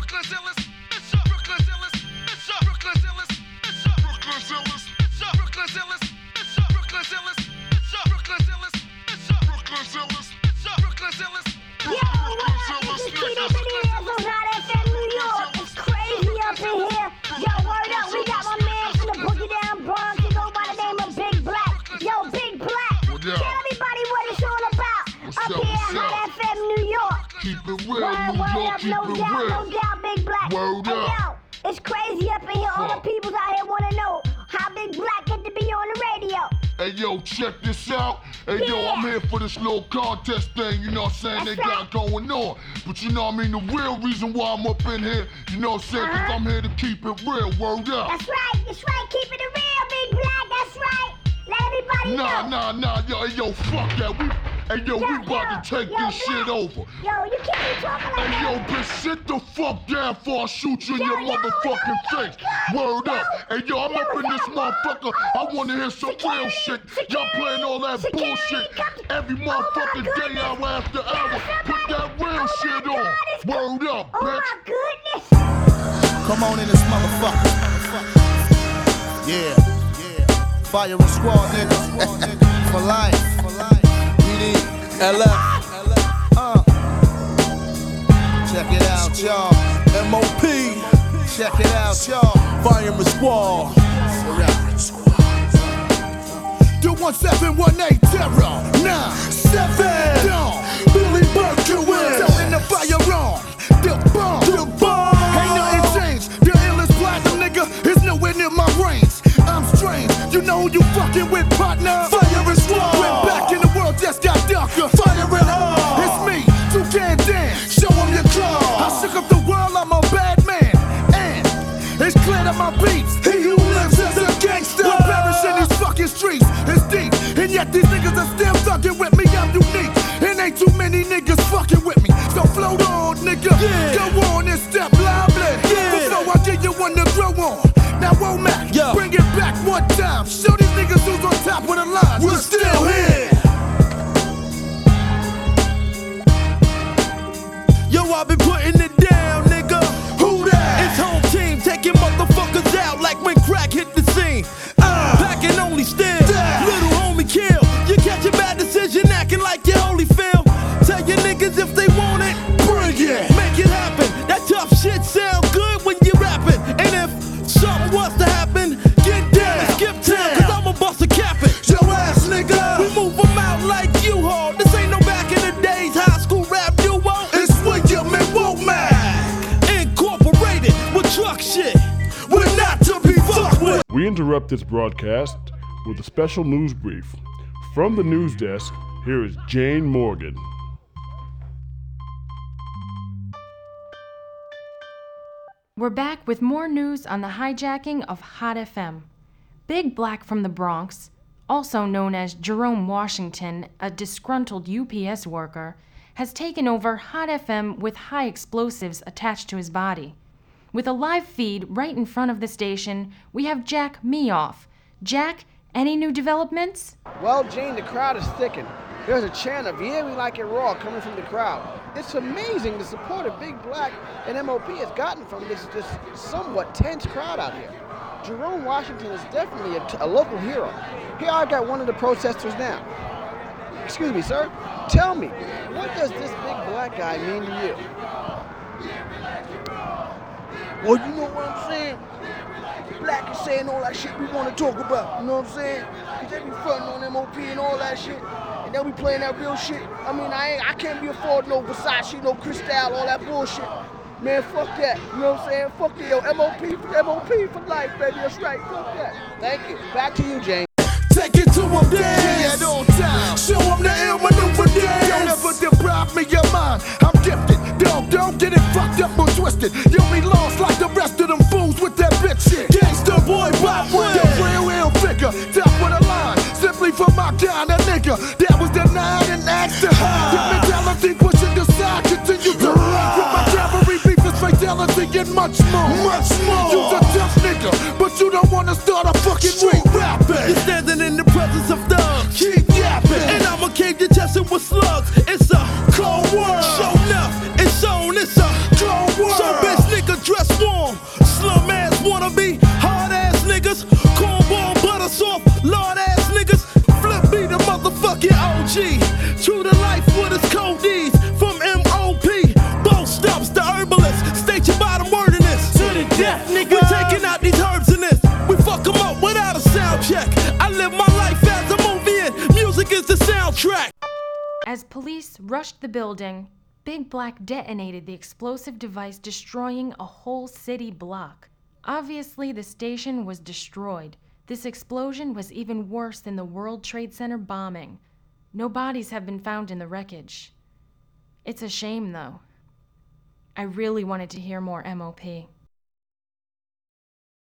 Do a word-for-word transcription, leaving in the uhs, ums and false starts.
Brooklyn's illest. It's up. Brooklyn's illest. It's up. Brooklyn's illest. It's up. Brooklyn's illest. It's up. Brooklyn's illest. It's up. Brooklyn's illest. It's up. Brooklyn's illest. It's up. Brooklyn's illest. It's up. Brooklyn's illest. Yo, what up? This is T D Banana from Hot F M New York. It's crazy up in here. Yo, word up, we got my man from the Boogie Down Bronx. He go by the name of Big Black. Yo, Big Black. Tell everybody what it's all about. What's up up, here what's at Hot up? F M New York. Keep it real, Word, New word York, up, keep no it doubt, real. no doubt, Big Black. Word hey, up. yo, it's crazy up in here. All the Fuck. peoples out here want to know how Big Black get to be on the radio. Hey, yo, check this out. Hey, yo, Yeah. I'm here for this little contest thing, you know what I'm saying, That's they got going on. But you know what I mean, the real reason why I'm up in here, you know what I'm saying, Uh-huh. because I'm here to keep it real, word up. That's right, that's right. Keeping it real, Big Black. That's right. Let everybody Nah, know. nah, nah, yo, hey, yo, fuck that. We, hey, yo, Yo, we about yo, to take yo, this shit Black. over. Yo, you can't be talking like Hey, yo, that. bitch, sit the fuck down before I shoot you in Yo, your yo, motherfucking yo, yo, face. yo, Word yo, up. Hey, yo, I'm yo, up in yo, this motherfucker. I want to hear some real Security, shit. Y'all security, playing all that security, bullshit come- every Oh, my motherfucking day, goodness. hour after Yo, hour. Put somebody- that real oh, my shit God, on. it's- Word up, Oh bitch. my goodness. Come on in this motherfucker. Yeah, yeah. Fire and squad, nigga. For life. P D. L F. Uh. Check it out, y'all. M O P. Check it out, y'all. Fire and squad. The one seven one eight terror. Nine seven. Dawn. Billy Berkowitz. Throwing the fire on. The bomb. The bomb. Ain't nothing changed. The illest platinum nigga is nowhere near my range. I'm strange. You know who you fucking with, partner. Fire and squad. Went back in the world, just got darker. Fire and hard. It's me. You can't dance. Show 'em your claw. I shook up the world. I'm a bad man. And it's clear that my beats. He who lives as a gangster. Will perish in these fucking streets. It's deep. And yet these niggas are still thugging with me. I'm unique. And ain't too many niggas fucking with me. So float on, nigga. Yeah. Go on and step lively. Yeah. Before I give you one to grow on. Now, Womack, yeah. Bring it back one time. Show these niggas who's on top of the line. We're still here. Yo, I've been putting it down, nigga. Who that? It's home team taking motherfuckers out like when crack hit the scene. Uh, Packing only still. That. Little homie kill. You catch a bad decision acting like you Holyfield. Tell your niggas if they want it, bring it. Make it happen. That tough shit sound good when you rapping. And if something was to happen, get down, skip town, cause I'ma bust a cap it. Yo ass nigga. We move them out like U-Haul. This ain't no back in the days high school rap duo. It's William and Womack. Incorporated with truck shit. We're not to be fucked with. We interrupt this broadcast with a special news brief. From the news desk, here is Jane Morgan. We're back with more news on the hijacking of Hot F M. Big Black from the Bronx, also known as Jerome Washington, a disgruntled U P S worker, has taken over Hot F M with high explosives attached to his body. With a live feed right in front of the station, we have Jack Meoff. Jack, any new developments? Well, Jane, the crowd is thickened. There's a chant of "Yeah, we like it raw" coming from the crowd. It's amazing the support of Big Black and M O P has gotten from this just somewhat tense crowd out here. Jerome Washington is definitely a, t- a local hero. Here I got one of the protesters now. Excuse me, sir. Tell me, what does this Big Black guy mean to you? Well, you know what I'm saying? Black is saying all that shit we want to talk about, you know what I'm saying? Because they be fronting on M O P and all that shit, and they'll be playing that real shit. I mean, I ain't, I can't be affording no Versace, no Cristal, all that bullshit. Man, fuck that, you know what I'm saying? Fuck it, yo, M O P, M O P for life, baby, that's right, fuck that. Thank you. Back to you, Jane. Take it to them dance. At all times. Show them the ill maneuver dance. Don't ever deprive me of mine. I'm gifted. Dog, don't get it fucked up or twisted. You'll be lost like the rest of them fools with that bitch shit. Gangsta boy, Bob Wood. The real ill figure. Top of the line. Simply for my kind of nigga. That was denied and asked to hide. Your mentality pushing the side. Continue to ride. With my cavalry beef is fatality and much more. Much more. You's a tough nigga, but you don't wanna start a fucking street rapping. You're standing in the presence of thugs. Keep yapping. And I'ma cave your chest in with slugs. It's a cold world. Show enough. It's on. It's a cold world. So bitch nigga. is the soundtrack. As police rushed the building, Big Black detonated the explosive device, destroying a whole city block. Obviously, the station was destroyed. This explosion was even worse than the World Trade Center bombing. No bodies have been found in the wreckage. It's a shame, though. I really wanted to hear more M O P.